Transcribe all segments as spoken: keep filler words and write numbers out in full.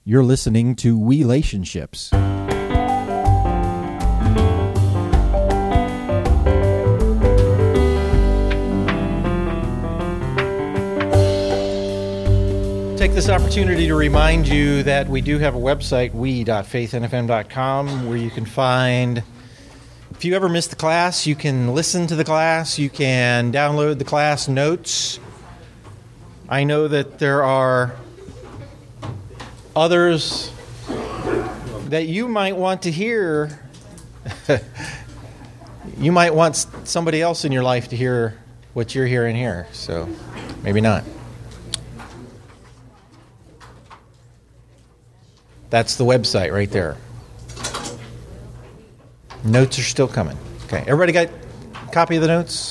You're listening to Relationships. Take this opportunity to remind you that we do have a website, we dot faith n f m dot com, where you can find, if you ever missed the class, you can listen to the class, you can download the class notes. I know that there are others that you might want to hear. You might want somebody else in your life to hear what you're hearing here, so maybe not. That's the website right there. Notes are still coming. Okay, everybody got a copy of the notes?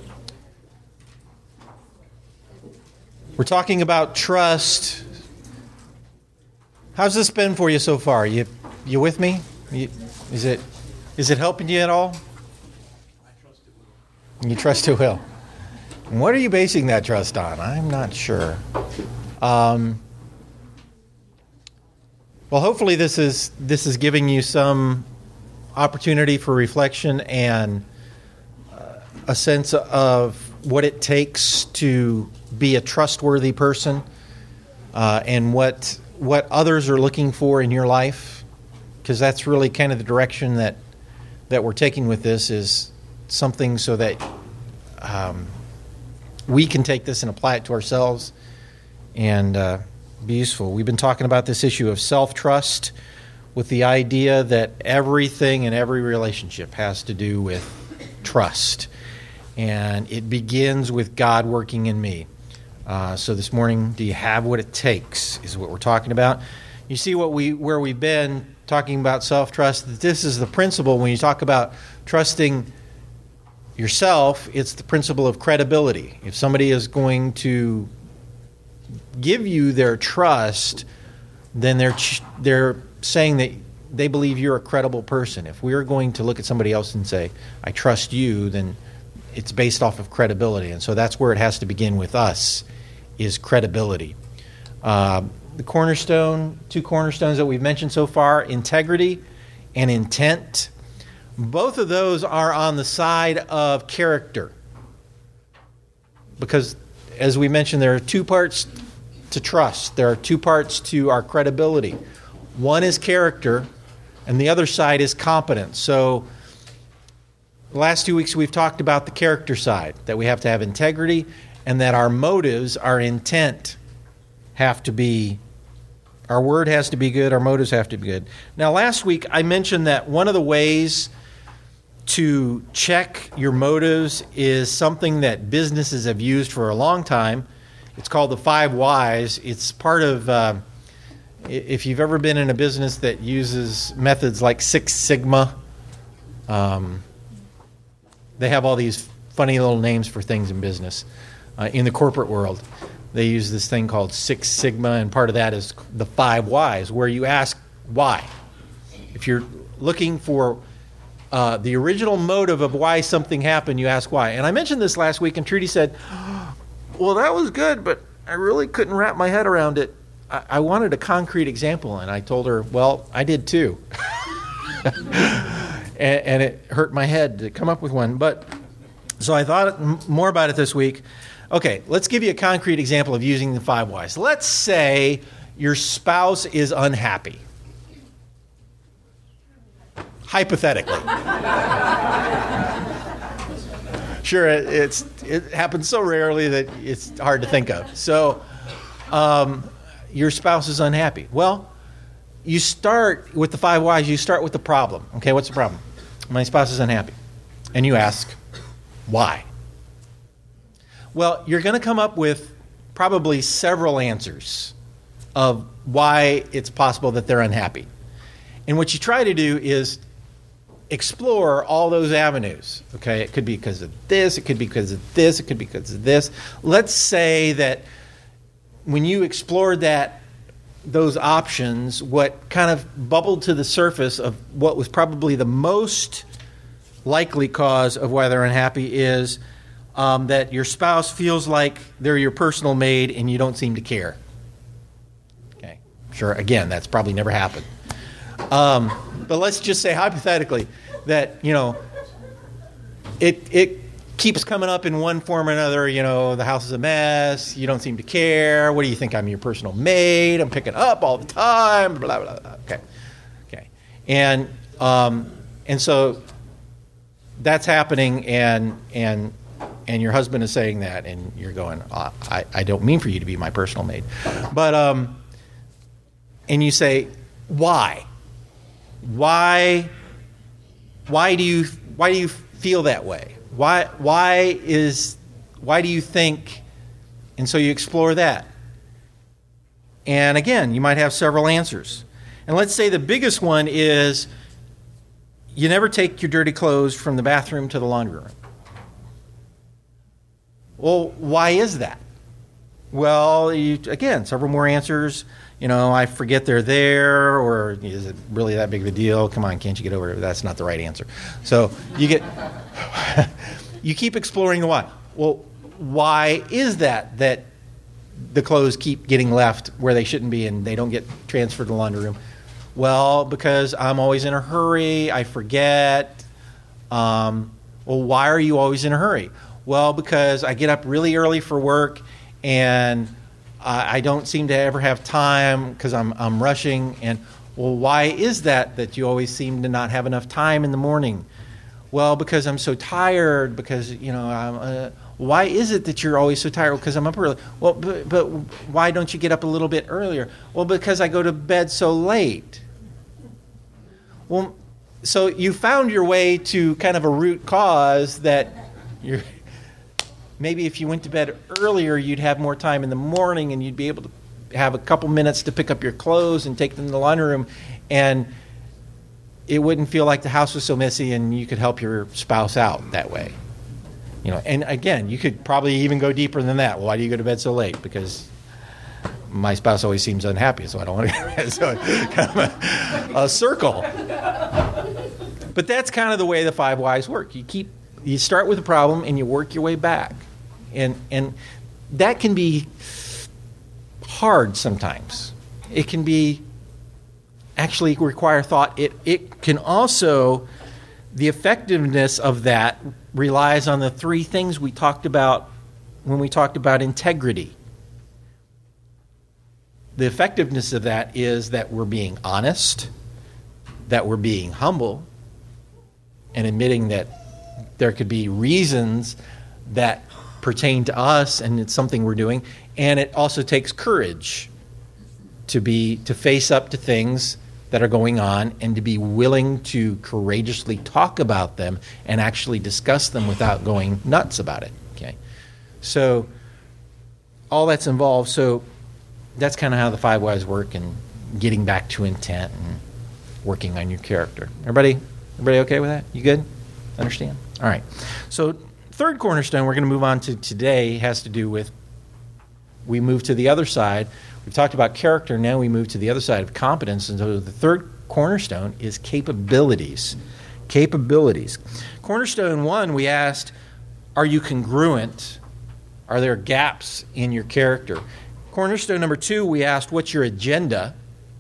We're talking about trust. How's this been for you so far? You you with me? You, is it is it helping you at all? I trust it will. You trust it will. And what are you basing that trust on? I'm not sure. Um, well, hopefully this is this is giving you some opportunity for reflection and uh, a sense of what it takes to be a trustworthy person, uh, and what what others are looking for in your life, because that's really kind of the direction that that we're taking with this, is something so that um, we can take this and apply it to ourselves and uh, be useful. We've been talking about this issue of self-trust, with the idea that everything in every relationship has to do with trust. And it begins with God working in me. Uh, so this morning, do you have what it takes, is what we're talking about. You see what we where we've been talking about self-trust, that this is the principle. When you talk about trusting yourself, it's the principle of credibility. If somebody is going to give you their trust, then they're they're saying that they believe you're a credible person. If we're going to look at somebody else and say, I trust you, then it's based off of credibility. And so that's where it has to begin with us, is credibility. Uh, the cornerstone, two cornerstones that we've mentioned so far, integrity and intent. Both of those are on the side of character. Because, as we mentioned, there are two parts to trust. There are two parts to our credibility. One is character, and the other side is competence. So the last two weeks we've talked about the character side, that we have to have integrity, and that our motives, our intent, have to be, our word has to be good, our motives have to be good. Now, last week I mentioned that one of the ways to check your motives is something that businesses have used for a long time. It's called the five whys. It's part of, uh, if you've ever been in a business that uses methods like Six Sigma, um, they have all these funny little names for things in business. Uh, in the corporate world, they use this thing called Six Sigma, and part of that is the five whys, where you ask why. If you're looking for uh, the original motive of why something happened, you ask why. And I mentioned this last week, and Trudy said, well, that was good, but I really couldn't wrap my head around it. I, I wanted a concrete example, and I told her, well, I did too. and, and it hurt my head to come up with one. But so I thought m- more about it this week. Okay, let's give you a concrete example of using the five whys. Let's say your spouse is unhappy. Hypothetically. Sure, it, it's it happens so rarely that it's hard to think of. So, um, your spouse is unhappy. Well, you start with the five whys. You start with the problem. Okay, what's the problem? My spouse is unhappy. And you ask, why? Well, you're going to come up with probably several answers of why it's possible that they're unhappy. And what you try to do is explore all those avenues. Okay, it could be because of this, it could be because of this, it could be because of this. Let's say that when you explored that, those options, what kind of bubbled to the surface of what was probably the most likely cause of why they're unhappy is um, that your spouse feels like they're your personal maid and you don't seem to care. Okay. sure, again, that's probably never happened. Um, but let's just say hypothetically that, you know, it it keeps coming up in one form or another. You know, the house is a mess. You don't seem to care. What do you think? I'm your personal maid. I'm picking up all the time. Blah, blah, blah. Okay. Okay. And um, and so that's happening, and and and your husband is saying that, and you're going, oh, I, I don't mean for you to be my personal maid. But, um, and you say, why? Why, why do you, why do you feel that way? Why, why is, why do you think, and so you explore that. And again, you might have several answers. And let's say the biggest one is you never take your dirty clothes from the bathroom to the laundry room. Well, why is that? Well, you, again, several more answers. You know, I forget they're there, or is it really that big of a deal? Come on, can't you get over it? That's not the right answer. So you get, you keep exploring the why. Well, why is that, that the clothes keep getting left where they shouldn't be and they don't get transferred to the laundry room? Well, because I'm always in a hurry. I forget. Um, well, why are you always in a hurry? Well, because I get up really early for work, and I don't seem to ever have time because I'm I'm rushing. And, well, why is that that you always seem to not have enough time in the morning? Well, because I'm so tired, because, you know, I'm, uh, why is it that you're always so tired? Because I'm up early. Well, but, but why don't you get up a little bit earlier? Well, because I go to bed so late. Well, so you found your way to kind of a root cause that you're... Maybe if you went to bed earlier, you'd have more time in the morning, and you'd be able to have a couple minutes to pick up your clothes and take them to the laundry room, and it wouldn't feel like the house was so messy, and you could help your spouse out that way. You know, and again, you could probably even go deeper than that. Why do you go to bed so late? Because my spouse always seems unhappy, so I don't want to go to bed. So it's kind of a, a circle. But that's kind of the way the five whys work. You keep you start with a problem and you work your way back. And and that can be hard sometimes. It can be actually require thought. It it can also, the effectiveness of that relies on the three things we talked about when we talked about integrity. The effectiveness of that is that we're being honest, that we're being humble, and admitting that there could be reasons that pertain to us and it's something we're doing. And it also takes courage to be to face up to things that are going on and to be willing to courageously talk about them and actually discuss them without going nuts about it. Okay, so all that's involved. So that's kind of how the five whys work, and getting back to intent and working on your character. Everybody, everybody okay with that? You good? Understand? All right. So third cornerstone we're going to move on to today has to do with, we move to the other side. We've talked about character. Now we move to the other side of competence. And so the third cornerstone is capabilities. Capabilities. Cornerstone one, we asked, are you congruent? Are there gaps in your character? Cornerstone number two, we asked, what's your agenda?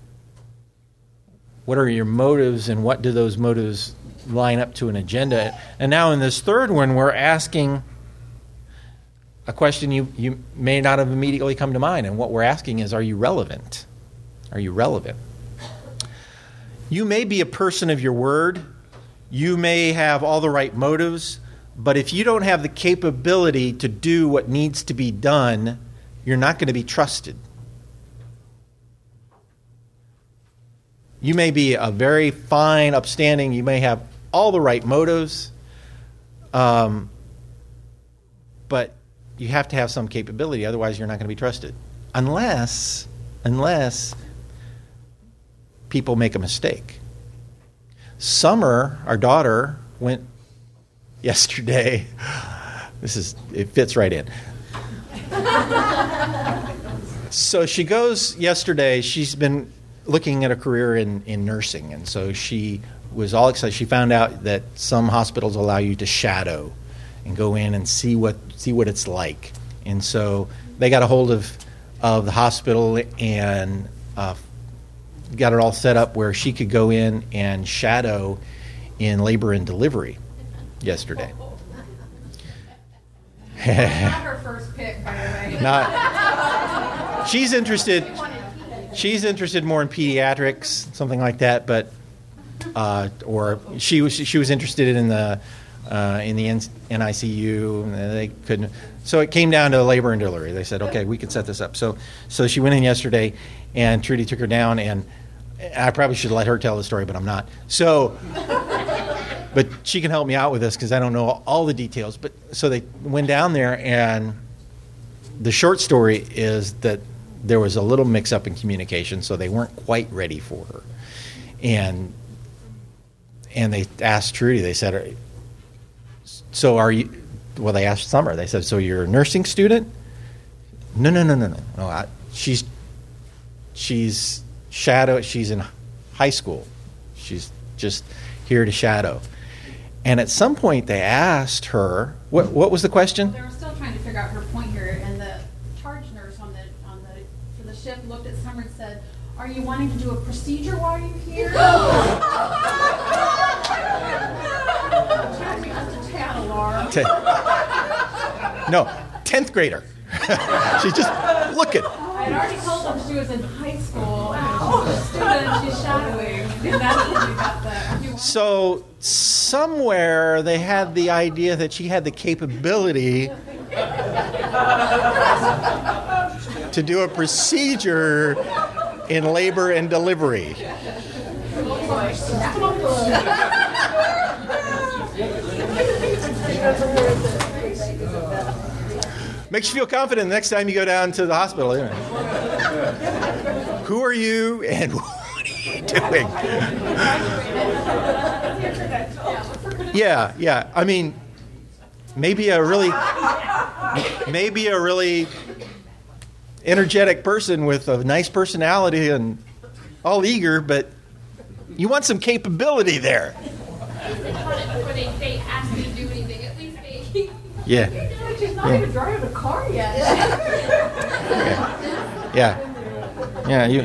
What are your motives, and what do those motives line up to an agenda? And now in this third one, we're asking a question you, you may not have immediately come to mind. And what we're asking is, are you relevant? Are you relevant? You may be a person of your word. You may have all the right motives. But if you don't have the capability to do what needs to be done, you're not going to be trusted. You may be a very fine, upstanding, you may have all the right motives, um, but you have to have some capability, otherwise you're not going to be trusted. Unless, unless people make a mistake. Summer, our daughter, went yesterday. This is, it fits right in. So she goes yesterday, she's been looking at a career in, in nursing, and so she was all excited. She found out that some hospitals allow you to shadow and go in and see what see what it's like. And so they got a hold of of the hospital and uh, got it all set up where she could go in and shadow in labor and delivery yesterday. Not her first pick, by the way. Not. She's interested. She's interested more in pediatrics, something like that. But uh, or she was she was interested in the uh, in the N I C U. And they couldn't. So it came down to labor and delivery. They said, okay, we can set this up. So so she went in yesterday, and Trudy took her down. And I probably should let her tell the story, but I'm not. So. But she can help me out with this because I don't know all the details. But so they went down there, and the short story is that there was a little mix-up in communication, so they weren't quite ready for her. And and they asked Trudy. They said, "So are you?" Well, they asked Summer. They said, "So you're a nursing student?" No, no, no, no, no. No, I, she's she's shadow. She's in high school. She's just here to shadow. And at some point, they asked her, "What? What was the question?" They were still trying to figure out her point here, and the charge nurse on the on the for the shift looked at Summer and said, "Are you wanting to do a procedure while you're here?" Just a tad alarm. Ten, no, tenth grader. She's just looking. I had already told them she was in high school, and she's a student, she's shadowing, and that's when we got the. So somewhere they had the idea that she had the capability to do a procedure in labor and delivery. Makes you feel confident the next time you go down to the hospital. Isn't it? Who are you and what are you doing? Yeah, yeah. I mean, maybe a really, maybe a really energetic person with a nice personality and all eager, but you want some capability there. Before they, they ask me to do anything, at least they. Yeah. She's not Yeah. even driving a car yet. Yeah. Yeah. You.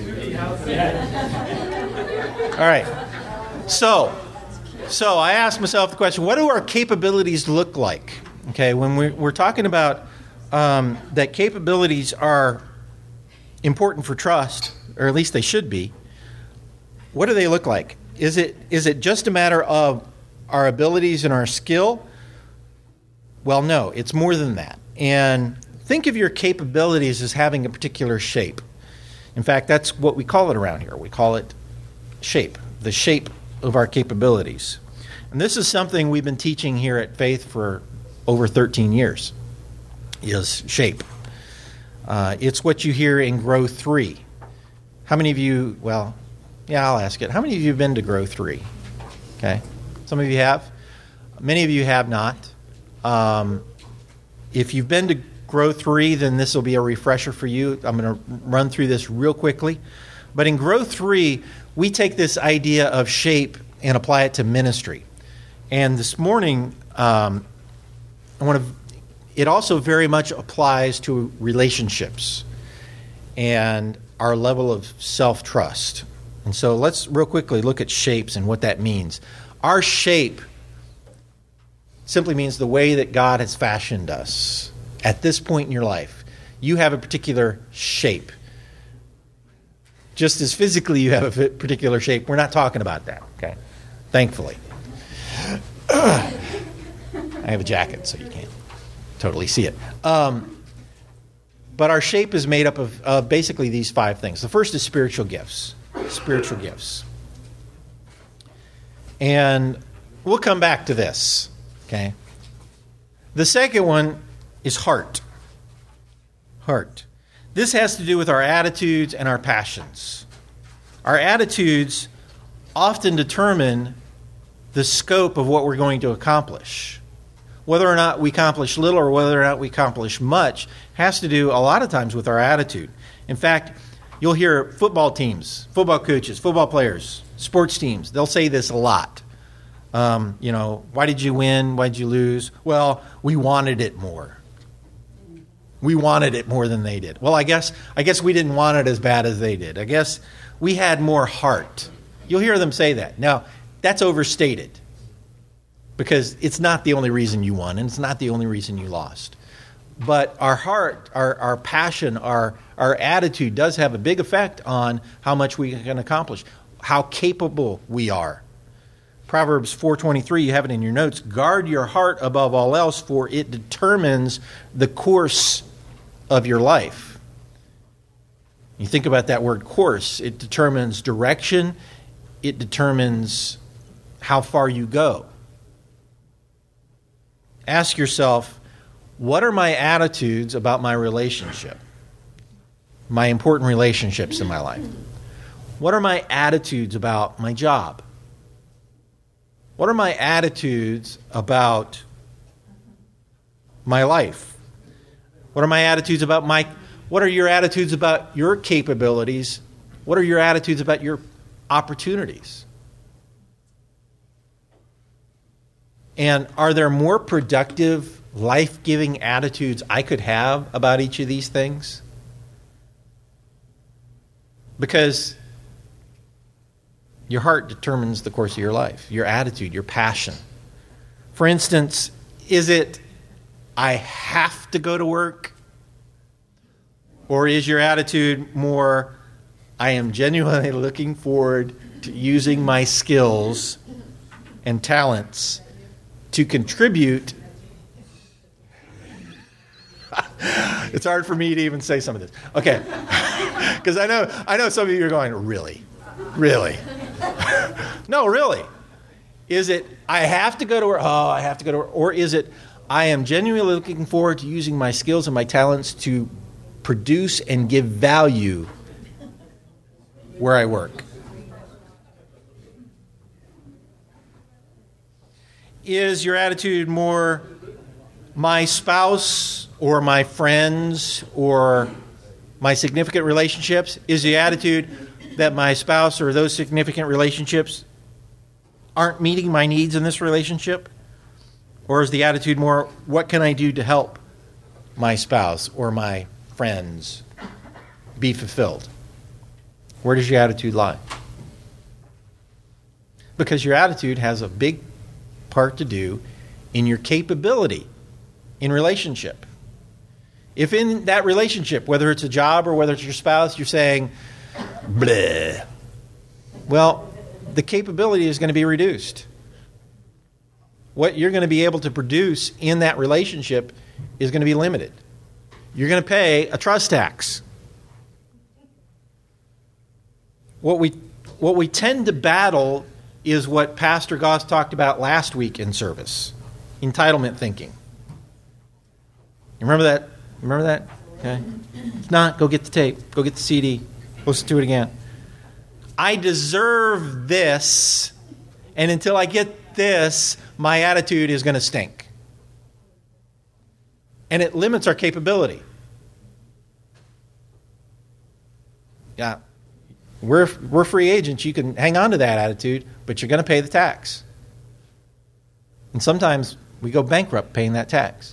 All right. So, so I asked myself the question: what do our capabilities look like? Okay, when we're, we're talking about um, that capabilities are important for trust, or at least they should be. What do they look like? Is it is it just a matter of our abilities and our skill? Well, no, it's more than that. And think of your capabilities as having a particular shape. In fact, that's what we call it around here. We call it shape, the shape of our capabilities. And this is something we've been teaching here at Faith for over thirteen years, is shape. Uh, it's what you hear in Grow three. How many of you, well, yeah, I'll ask it. How many of you have been to Grow three? Okay. Some of you have. Many of you have not. Um, if you've been to Grow three, then this will be a refresher for you. I'm going to run through this real quickly. But in Grow three, we take this idea of shape and apply it to ministry. And this morning, um, I want to. It also very much applies to relationships and our level of self-trust. And so let's real quickly look at shapes and what that means. Our shape simply means the way that God has fashioned us. At this point in your life, you have a particular shape. Just as physically you have a particular shape, we're not talking about that, okay? Thankfully. I have a jacket, so you can't totally see it. Um, but our shape is made up of uh, basically these five things. The first is spiritual gifts. Spiritual gifts. And we'll come back to this, okay? The second one is heart. Heart. This has to do with our attitudes and our passions. Our attitudes often determine the scope of what we're going to accomplish. Whether or not we accomplish little or whether or not we accomplish much has to do a lot of times with our attitude. In fact, you'll hear football teams, football coaches, football players, sports teams, they'll say this a lot. Um, you know, why did you win? Why did you lose? Well, we wanted it more. We wanted it more than they did. Well, I guess I guess we didn't want it as bad as they did. I guess We had more heart. You'll hear them say that. Now, that's overstated because it's not the only reason you won and it's not the only reason you lost. But our heart, our, our passion, our, our attitude does have a big effect on how much we can accomplish, how capable we are. Proverbs four twenty-three, you have it in your notes. Guard your heart above all else, for it determines the course of your life. You think about that word course. It determines direction. It determines how far you go. Ask yourself, what are my attitudes about my relationship? My important relationships in my life. What are my attitudes about my job? What are my attitudes about my life? What are my attitudes about my, what are your attitudes about your capabilities? What are your attitudes about your opportunities? And are there more productive, life-giving attitudes I could have about each of these things? Because your heart determines the course of your life, your attitude, your passion. For instance, is it, I have to go to work? Or is your attitude more, I am genuinely looking forward to using my skills and talents to contribute? It's hard for me to even say some of this. Okay. Because I know I know some of you are going, really? Really? No, really. Is it, I have to go to work? Oh, I have to go to work. Or is it, I am genuinely looking forward to using my skills and my talents to produce and give value where I work? Is your attitude more my spouse or my friends or my significant relationships? Is the attitude that my spouse or those significant relationships aren't meeting my needs in this relationship? Or is the attitude more, what can I do to help my spouse or my friends be fulfilled? Where does your attitude lie? Because your attitude has a big part to do in your capability in relationship. If in that relationship, whether it's a job or whether it's your spouse, you're saying, bleh, well, the capability is going to be reduced. What you're going to be able to produce in that relationship is going to be limited. You're going to pay a trust tax. What we what we tend to battle is what Pastor Goss talked about last week in service, entitlement thinking. You remember that? Remember that? Okay. If not, go get the tape. Go get the C D. Listen to it again. I deserve this, and until I get this, my attitude is going to stink. And it limits our capability. Yeah. We're, we're free agents. You can hang on to that attitude, but you're going to pay the tax. And sometimes we go bankrupt paying that tax.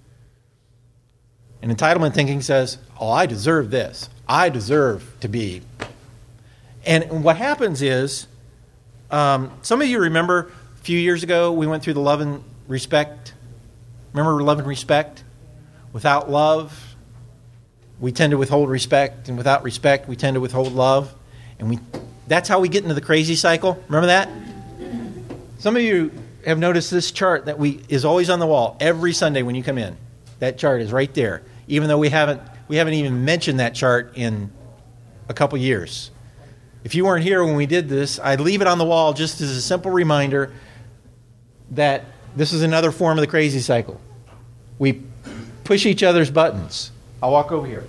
And entitlement thinking says, oh, I deserve this. I deserve to be. And what happens is, um, some of you remember a few years ago we went through the love and respect. Remember love and respect? Without love, we tend to withhold respect. And without respect, we tend to withhold love. And we that's how we get into the crazy cycle. Remember that? Some of you have noticed this chart that we is always on the wall every Sunday when you come in. That chart is right there, even though we haven't we haven't even mentioned that chart in a couple years. If you weren't here when we did this, I'd leave it on the wall just as a simple reminder that this is another form of the crazy cycle. We push each other's buttons. I'll walk over here.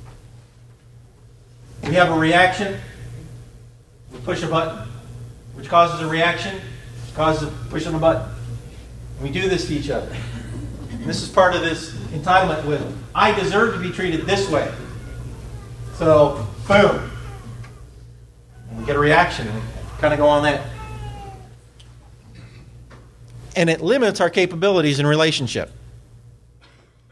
We have a reaction. We push a button, which causes a reaction, which causes a push on a button. And we do this to each other. And this is part of this entitlement with, I deserve to be treated this way. So, boom. And we get a reaction. We kind of go on that. And it limits our capabilities in relationship.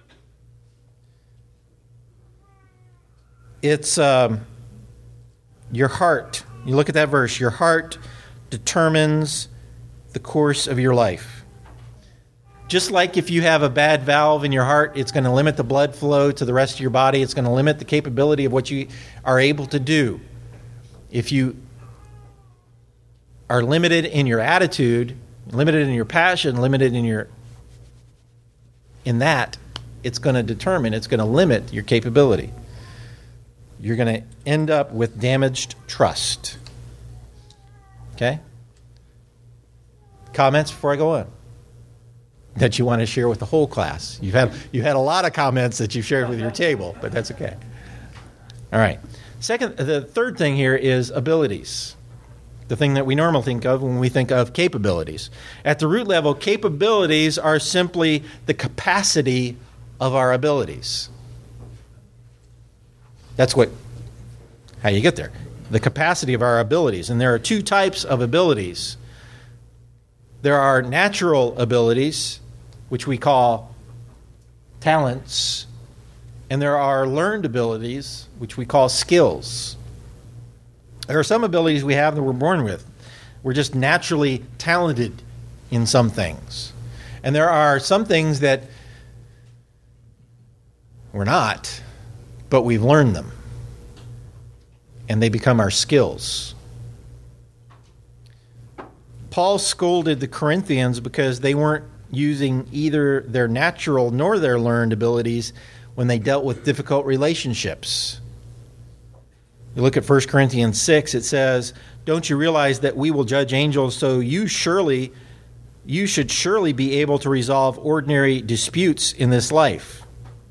It's um, Your heart, you look at that verse, your heart determines the course of your life. Just like if you have a bad valve in your heart, it's going to limit the blood flow to the rest of your body. It's going to limit the capability of what you are able to do. If you are limited in your attitude, limited in your passion, limited in your in that, it's going to determine, it's going to limit your capability. You're going to end up with damaged trust. Okay? Comments before I go on that you want to share with the whole class? You've had you had a lot of comments that you've shared with your table, but that's okay. All right. Second, the third thing here is abilities. The thing that we normally think of when we think of capabilities. At the root level, capabilities are simply the capacity of our abilities. That's what how you get there. The capacity of our abilities. And there are two types of abilities. There are natural abilities, which we call talents, and there are learned abilities, which we call skills. There are some abilities we have that we're born with. We're just naturally talented in some things. And there are some things that we're not, but we've learned them. And they become our skills. Paul scolded the Corinthians because they weren't using either their natural nor their learned abilities when they dealt with difficult relationships. You look at First Corinthians six, it says, "Don't you realize that we will judge angels, so you surely, you should surely be able to resolve ordinary disputes in this life."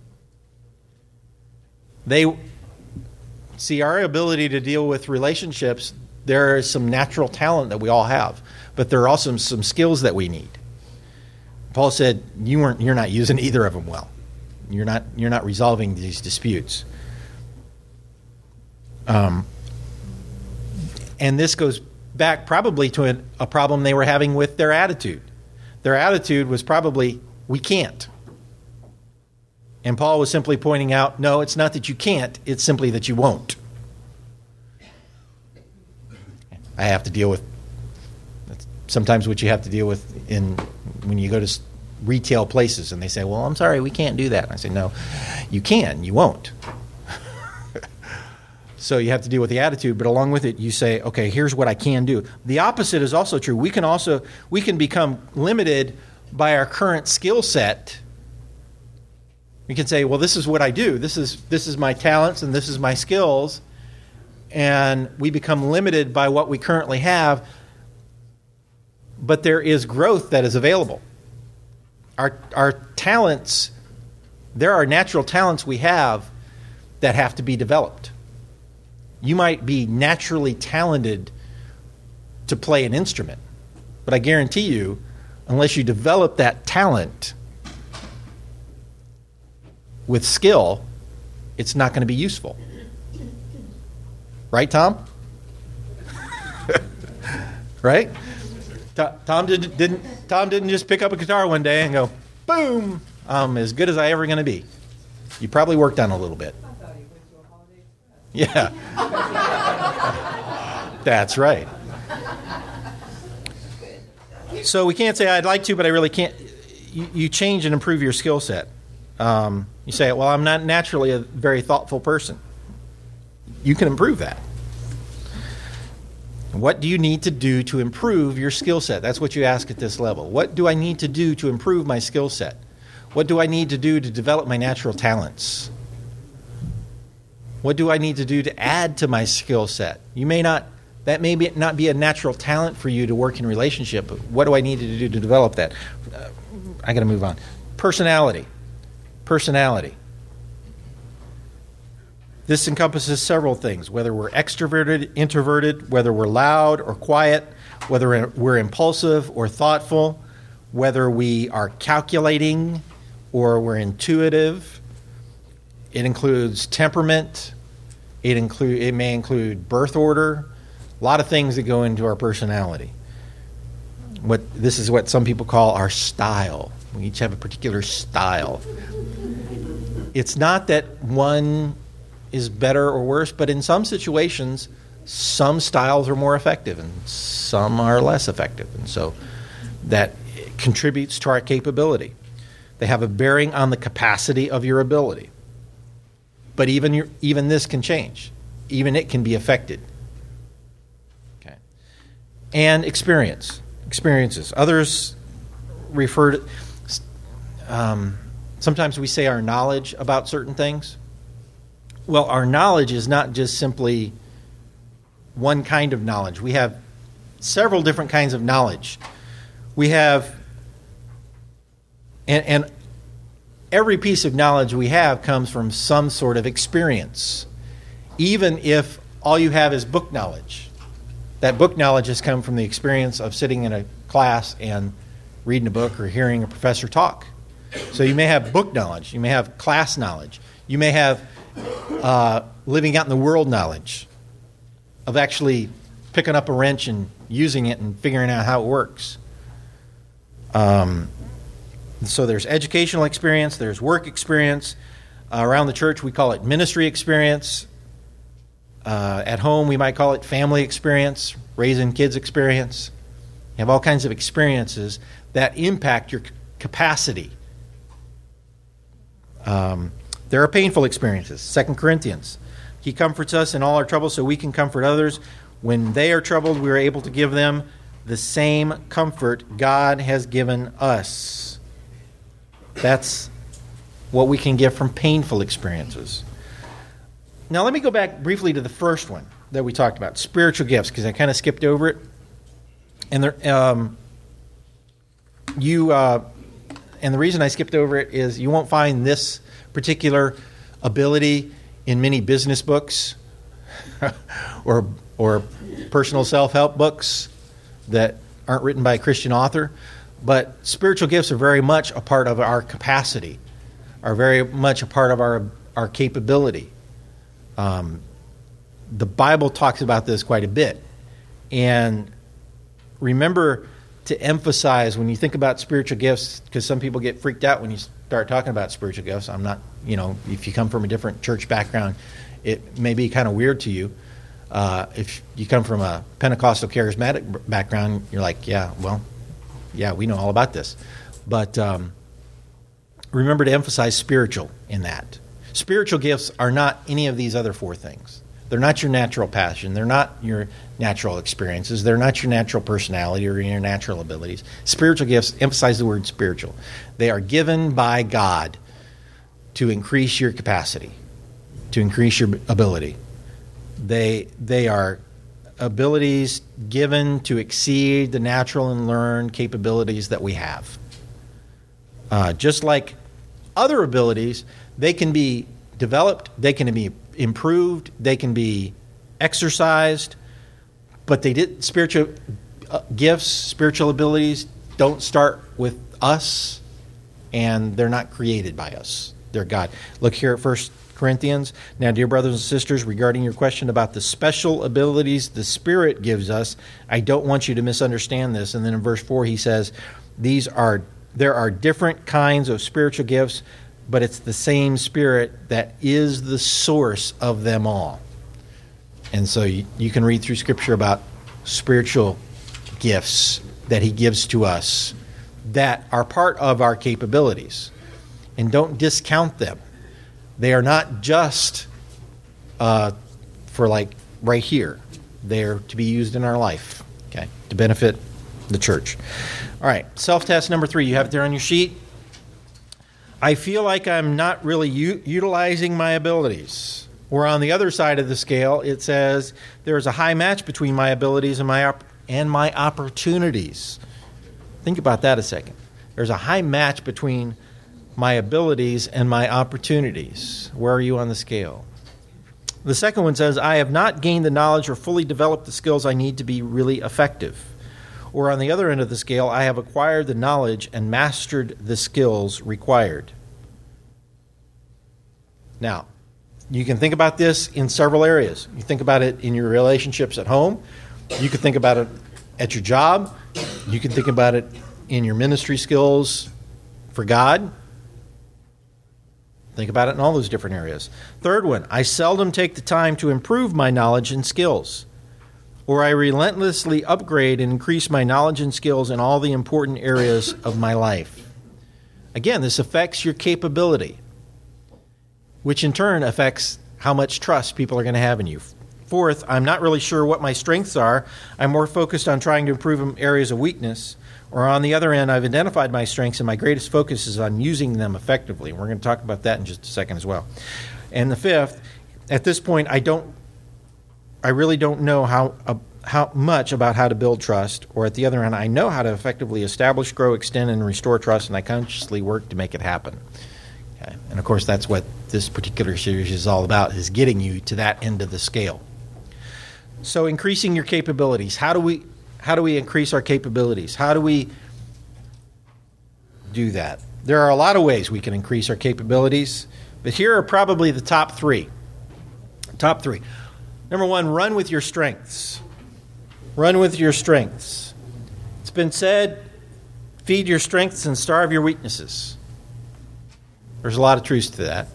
They see our ability to deal with relationships. There is some natural talent that we all have, but there are also some skills that we need. Paul said, "You weren't. You're not using either of them well. You're not. You're not resolving these disputes." Um, and this goes back probably to a, a problem they were having with their attitude. Their attitude was probably, "We can't." And Paul was simply pointing out, no, it's not that you can't, it's simply that you won't. I have to deal with, that's sometimes what you have to deal with in when you go to retail places and they say, "Well, I'm sorry, we can't do that." And I say, "No, you can, you won't." So you have to deal with the attitude, but along with it, you say, okay, here's what I can do. The opposite is also true. We can also, we can become limited by our current skill set. We can say, well, this is what I do. This is this is my talents and this is my skills. And we become limited by what we currently have. But there is growth that is available. Our our talents, there are natural talents we have that have to be developed. You might be naturally talented to play an instrument, but I guarantee you, unless you develop that talent with skill, it's not going to be useful. Right, Tom? Right? Tom didn't, didn't Tom didn't just pick up a guitar one day and go, boom, I'm as good as I ever going to be. You probably worked on it a little bit. Yeah. That's right. So we can't say, "I'd like to, but I really can't." You, you change and improve your skill set. Um, you say, "Well, I'm not naturally a very thoughtful person." You can improve that. What do you need to do to improve your skill set? That's what you ask at this level. What do I need to do to improve my skill set? What do I need to do to develop my natural talents? What do I need to do to add to my skill set? You may not, that may be, not be a natural talent for you to work in relationship, but what do I need to do to develop that? Uh, I got to move on. Personality. Personality. This encompasses several things, whether we're extroverted, introverted, whether we're loud or quiet, whether we're impulsive or thoughtful, whether we are calculating or we're intuitive. It includes temperament. It include it may include birth order. A lot of things that go into our personality. What this is what some people call our style. We each have a particular style. It's not that one is better or worse, but in some situations, some styles are more effective and some are less effective. And so that contributes to our capability. They have a bearing on the capacity of your ability. But even your, even this can change. Even it can be affected. Okay. And experience. Experiences. Others refer to, um, sometimes we say our knowledge about certain things. Well, our knowledge is not just simply one kind of knowledge. We have several different kinds of knowledge. We have, and, and every piece of knowledge we have comes from some sort of experience. Even if all you have is book knowledge. That book knowledge has come from the experience of sitting in a class and reading a book or hearing a professor talk. So you may have book knowledge. You may have class knowledge. You may have uh, living out in the world knowledge of actually picking up a wrench and using it and figuring out how it works. Um, so there's educational experience. There's work experience. Uh, around the church, we call it ministry experience. Uh, at home, we might call it family experience, raising kids experience. You have all kinds of experiences that impact your c- capacity. Um, there are painful experiences. Second Corinthians. He comforts us in all our troubles so we can comfort others. When they are troubled, we are able to give them the same comfort God has given us. That's what we can get from painful experiences. Now, let me go back briefly to the first one that we talked about, spiritual gifts, because I kind of skipped over it. And there, um, you, uh, and the reason I skipped over it is you won't find this particular ability in many business books or or personal self-help books that aren't written by a Christian author. But spiritual gifts are very much a part of our capacity, are very much a part of our our capability. Um, the Bible talks about this quite a bit. And remember to emphasize when you think about spiritual gifts, because some people get freaked out when you start talking about spiritual gifts. I'm not, you know, if you come from a different church background, it may be kind of weird to you. Uh, if you come from a Pentecostal charismatic background, you're like, yeah, well, yeah, we know all about this. But um, remember to emphasize spiritual in that. Spiritual gifts are not any of these other four things. They're not your natural passion. They're not your natural experiences. They're not your natural personality or your natural abilities. Spiritual gifts, emphasize the word spiritual. They are given by God to increase your capacity, to increase your ability. They they are abilities given to exceed the natural and learned capabilities that we have. Uh, just like other abilities, they can be developed, they can be improved, they can be exercised, but they did spiritual uh, gifts, spiritual abilities don't start with us, and they're not created by us. They're God. Look here at First Corinthians. Now, dear brothers and sisters, regarding your question about the special abilities the Spirit gives us, I don't want you to misunderstand this. And then in verse four, he says, "These are there are different kinds of spiritual gifts, but it's the same Spirit that is the source of them all." And so you, you can read through Scripture about spiritual gifts that he gives to us that are part of our capabilities. And don't discount them. They are not just uh, for like right here. They're to be used in our life, okay, to benefit the church. All right, self-test number three. You have it there on your sheet. I feel like I'm not really u- utilizing my abilities. Or on the other side of the scale, it says there is a high match between my abilities and my op- and my opportunities. Think about that a second. There's a high match between my abilities and my opportunities. Where are you on the scale? The second one says, I have not gained the knowledge or fully developed the skills I need to be really effective. Or on the other end of the scale, I have acquired the knowledge and mastered the skills required. Now, you can think about this in several areas. You think about it in your relationships at home. You can think about it at your job. You can think about it in your ministry skills for God. Think about it in all those different areas. Third one, I seldom take the time to improve my knowledge and skills. or I relentlessly upgrade and increase my knowledge and skills in all the important areas of my life. Again, this affects your capability, which in turn affects how much trust people are going to have in you. Fourth, I'm not really sure what my strengths are. I'm more focused on trying to improve in areas of weakness. Or on the other end, I've identified my strengths and my greatest focus is on using them effectively. We're going to talk about that in just a second as well. And the fifth, at this point, I don't, I really don't know how uh, how much about how to build trust. Or at the other end, I know how to effectively establish, grow, extend, and restore trust, and I consciously work to make it happen. Okay. And of course, that's what this particular series is all about, is getting you to that end of the scale. So increasing your capabilities. How do we how do we increase our capabilities? How do we do that? There are a lot of ways we can increase our capabilities, but here are probably the top three. Top three. Number one, run with your strengths. Run with your strengths. It's been said, feed your strengths and starve your weaknesses. There's a lot of truth to that.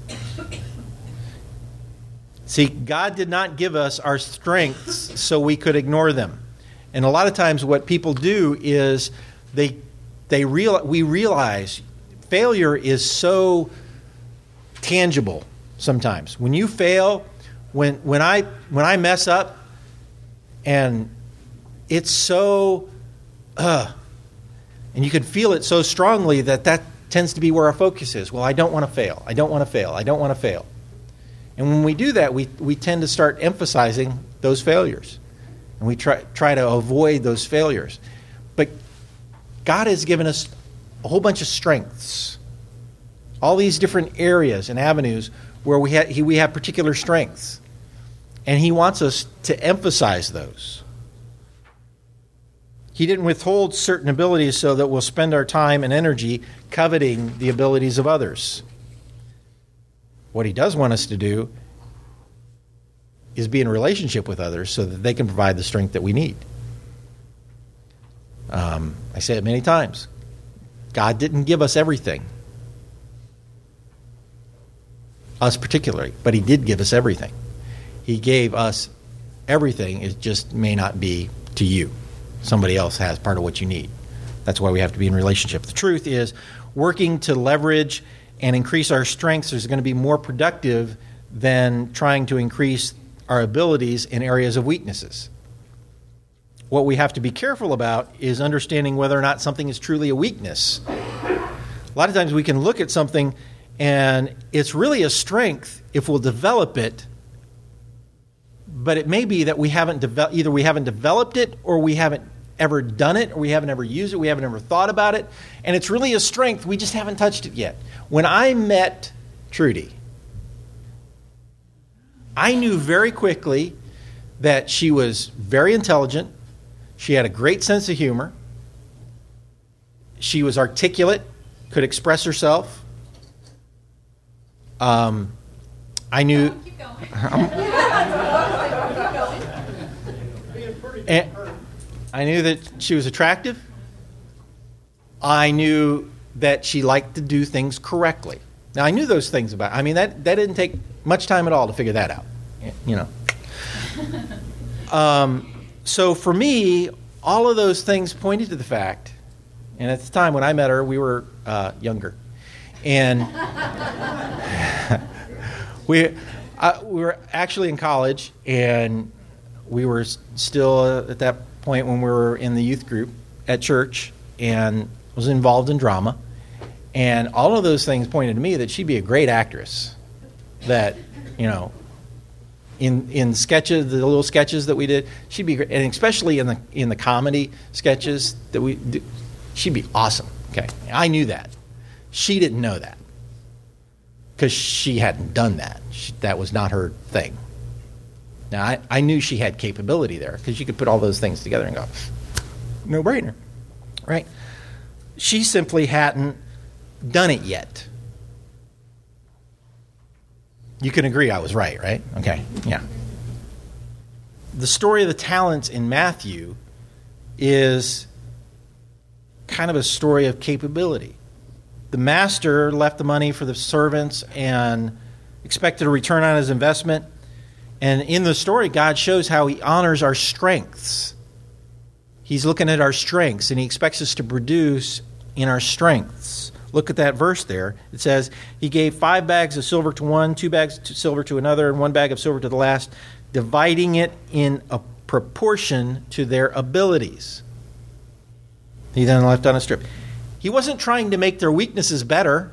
See, God did not give us our strengths so we could ignore them. And a lot of times what people do is they they real we realize failure is so tangible sometimes. When you fail, when when I when I mess up, and it's so uh and you can feel it so strongly that that tends to be where our focus is. Well, I don't want to fail. I don't want to fail. I don't want to fail. And when we do that, we, we tend to start emphasizing those failures. And we try try to avoid those failures. But God has given us a whole bunch of strengths. All these different areas and avenues where we, ha- he, we have particular strengths. And He wants us to emphasize those. He didn't withhold certain abilities so that we'll spend our time and energy coveting the abilities of others. What He does want us to do is be in a relationship with others so that they can provide the strength that we need. Um, I say it many times. God didn't give us everything. Us particularly. But He did give us everything. He gave us everything. It just may not be to you. Somebody else has part of what you need. That's why we have to be in relationship. The truth is, working to leverage and increase our strengths is going to be more productive than trying to increase our abilities in areas of weaknesses. What we have to be careful about is understanding whether or not something is truly a weakness. A lot of times we can look at something and it's really a strength if we'll develop it, but it may be that we haven't devel- either we haven't developed it or we haven't ever done it, or we haven't ever used it, we haven't ever thought about it, and it's really a strength, we just haven't touched it yet. When I met Trudy, I knew very quickly that she was very intelligent, she had a great sense of humor, she was articulate, could express herself. Um, I knew... Oh, keep going. and, I knew that she was attractive. I knew that she liked to do things correctly. Now, I knew those things about her. I mean, that, that didn't take much time at all to figure that out, you know. um, so for me, all of those things pointed to the fact, and at the time when I met her, we were uh, younger. And we, uh, we were actually in college, and we were still uh, at that point when we were in the youth group at church and was involved in drama. And all of those things pointed to me that she'd be a great actress. That, you know, in in sketches, the little sketches that we did, she'd be great. And especially in the in the comedy sketches that we did, she'd be awesome. Okay, I knew that. She didn't know that because she hadn't done that. She, that was not her thing. Now, I, I knew she had capability there because you could put all those things together and go, no brainer, right? She simply hadn't done it yet. You can agree I was right, right? Okay, yeah. The story of the talents in Matthew is kind of a story of capability. The master left the money for the servants and expected a return on his investment. And in the story, God shows how he honors our strengths. He's looking at our strengths, and he expects us to produce in our strengths. Look at that verse there. It says, he gave five bags of silver to one, two bags of silver to another, and one bag of silver to the last, dividing it in a proportion to their abilities. He then left on a strip. He wasn't trying to make their weaknesses better.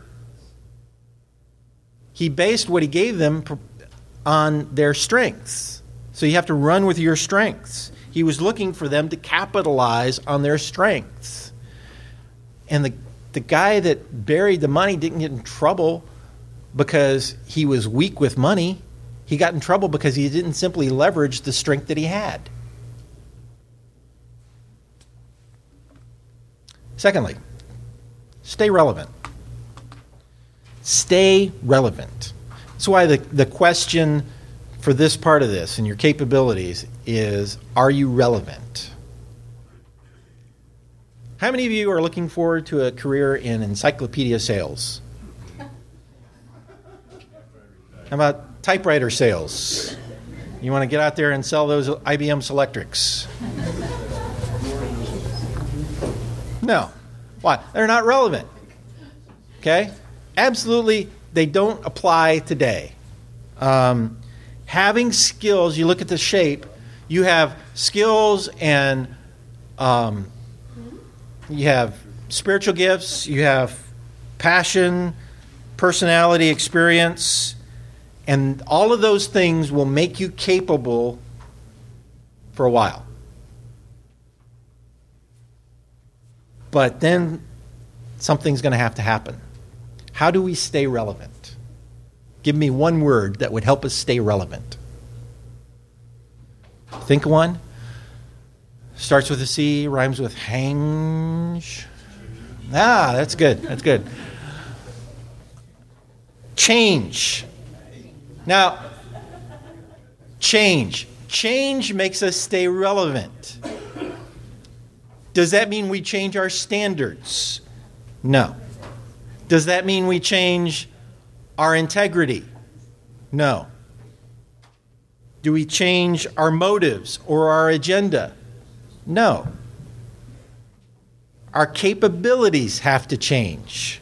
He based what he gave them on their strengths. So you have to run with your strengths. He was looking for them to capitalize on their strengths. And the the guy that buried the money didn't get in trouble because he was weak with money. He got in trouble because he didn't simply leverage the strength that he had. Secondly, stay relevant. Stay relevant. That's why the, the question for this part of this and your capabilities is, are you relevant? How many of you are looking forward to a career in encyclopedia sales? How about typewriter sales? You want to get out there and sell those I B M Selectrics? No. Why? They're not relevant. Okay? Absolutely, they don't apply today. Um, having skills, you look at the shape, you have skills and um, you have spiritual gifts, you have passion, personality, experience, and all of those things will make you capable for a while. But then something's going to have to happen. How do we stay relevant? Give me one word that would help us stay relevant. Think of one. Starts with a C, rhymes with hang. Ah, that's good. That's good. Change. Now, change. Change makes us stay relevant. Does that mean we change our standards? No. Does that mean we change our integrity? No. Do we change our motives or our agenda? No. Our capabilities have to change.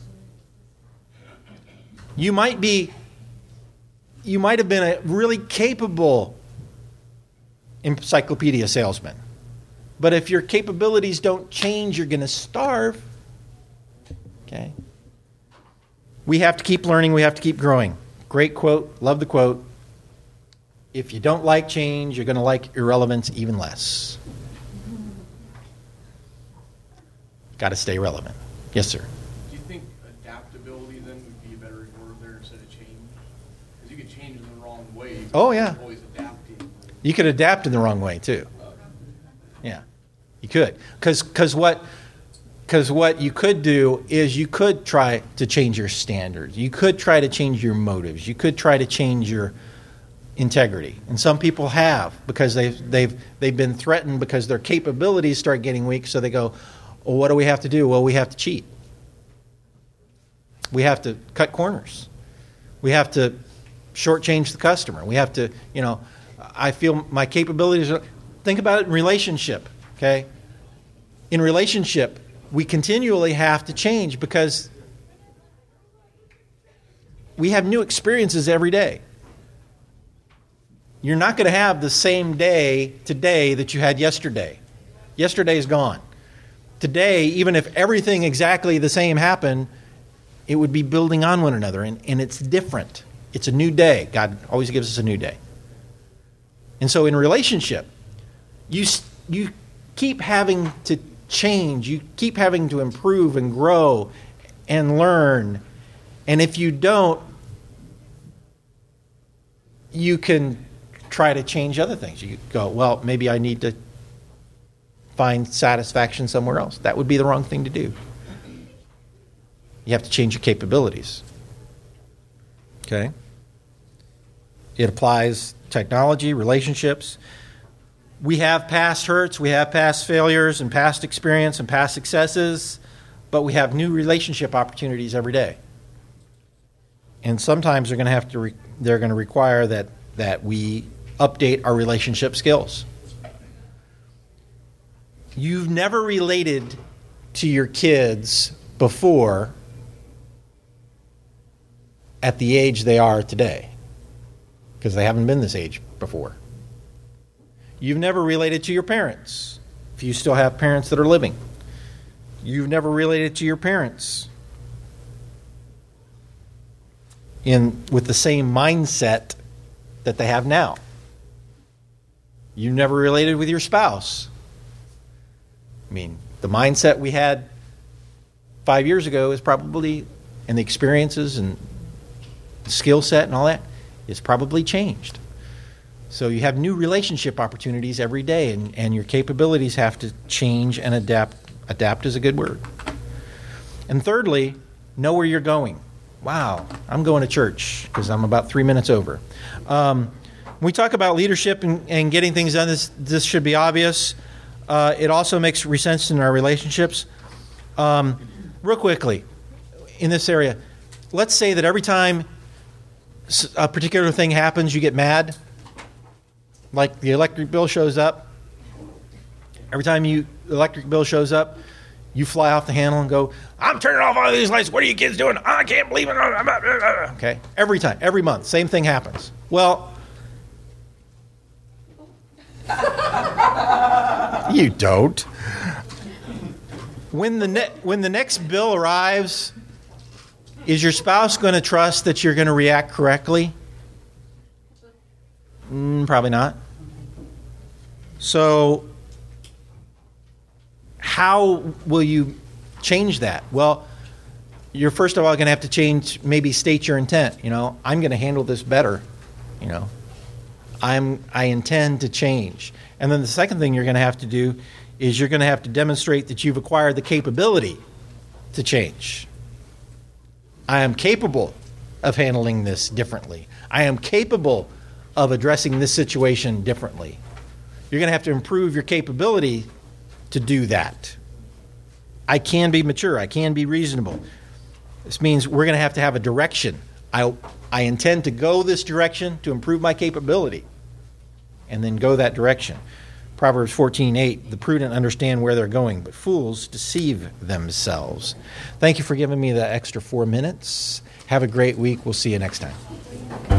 You might be, you might have been a really capable encyclopedia salesman. But if your capabilities don't change, you're going to starve. Okay? We have to keep learning. We have to keep growing. Great quote. Love the quote. If you don't like change, you're going to like irrelevance even less. Got to stay relevant. Yes, sir. Do you think adaptability then would be a better word there instead of change? Because you could change in the wrong way. Oh, yeah. Always adapting. You could adapt in the wrong way, too. Yeah, you could. Because because what, because what you could do is you could try to change your standards. You could try to change your motives. You could try to change your integrity. And some people have, because they've, they've, they've been threatened because their capabilities start getting weak, so they go, well, what do we have to do? Well, we have to cheat. We have to cut corners. We have to shortchange the customer. We have to, you know, I feel my capabilities are... Think about it in relationship, okay? In relationship, we continually have to change because we have new experiences every day. You're not going to have the same day today that you had yesterday. Yesterday is gone. Today, even if everything exactly the same happened, it would be building on one another, and, and it's different. It's a new day. God always gives us a new day. And so in relationship, You you keep having to change. You keep having to improve and grow and learn. And if you don't, you can try to change other things. You go, well, maybe I need to find satisfaction somewhere else. That would be the wrong thing to do. You have to change your capabilities. Okay? It applies technology, relationships. We have past hurts, we have past failures and past experience and past successes, but we have new relationship opportunities every day. And sometimes they're going to have to re- they're going to require that that we update our relationship skills. You've never related to your kids before at the age they are today, because they haven't been this age before. You've never related to your parents, if you still have parents that are living. You've never related to your parents in with the same mindset that they have now. You've never related with your spouse. I mean, the mindset we had five years ago is probably, and the experiences and the skill set and all that, is probably changed. So you have new relationship opportunities every day, and, and your capabilities have to change and adapt. Adapt is a good word. And thirdly, know where you're going. Wow, I'm going to church because I'm about three minutes over. Um, when we talk about leadership and, and getting things done, this, this should be obvious. Uh, it also makes sense in our relationships. Um, real quickly, in this area, let's say that every time a particular thing happens, you get mad. Like the electric bill shows up. Every time you the electric bill shows up, you fly off the handle and go, I'm turning off all these lights. What are you kids doing? I can't believe it. Okay. Every time, every month, same thing happens. Well, you don't. When the ne- when the next bill arrives, is your spouse going to trust that you're going to react correctly? Mm, probably not. So, how will you change that? Well, you're first of all going to have to change, maybe state your intent. You know, I'm going to handle this better. You know, I'm I intend to change. And then the second thing you're going to have to do is you're going to have to demonstrate that you've acquired the capability to change. I am capable of handling this differently. I am capable of addressing this situation differently. You're going to have to improve your capability to do that. I can be mature. I can be reasonable. This means we're going to have to have a direction. I, I intend to go this direction to improve my capability and then go that direction. Proverbs fourteen eight, the prudent understand where they're going, but fools deceive themselves. Thank you for giving me the extra four minutes. Have a great week. We'll see you next time.